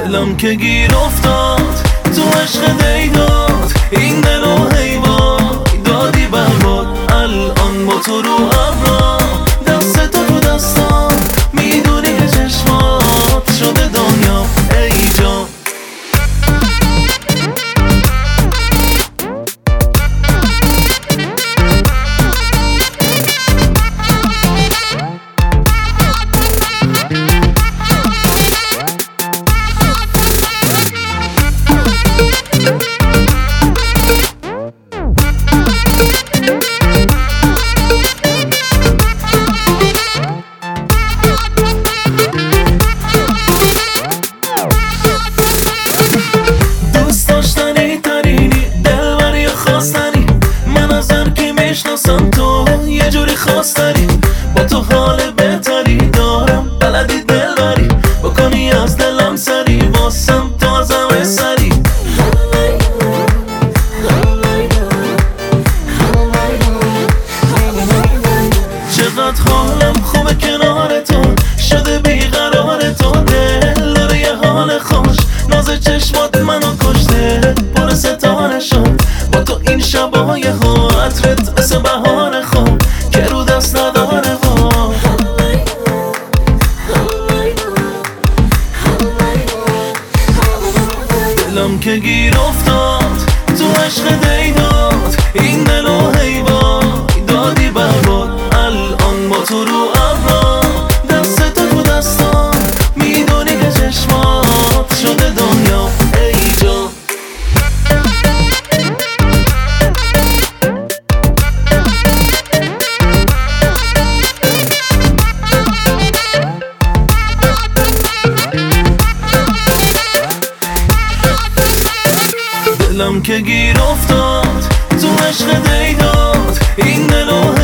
دلم که گیر افتاد تو عشق دیداد، این دل و حیوان دادی برباد. الان با تو رو ابرا، دست تو دستام، میدونی که چشمات شده دنیا ای جان. تو یه جوری خواستنی، با تو حال بهتری دارم، بلدی دل بری بکنی از دلم سری، واسم تو از همه سری. چقدر حالم خوبه کنار تو، شده بیقرار تو، دل داره یه حال خوش، ناز چشمات منو کشته، پر ستاره شد با تو این شبای عطرت مثل بهار خواب که رو دست نداره خواب. دلم که گیر افتاد تو عشق دیداد، این دل و حیوان دادی برباد. الان با تو رو ابرا، دست تو دستام، میدونی که چشمات شده دنیا ای جان. دلم که گیر افتاد تو عشق دیداد، این دل و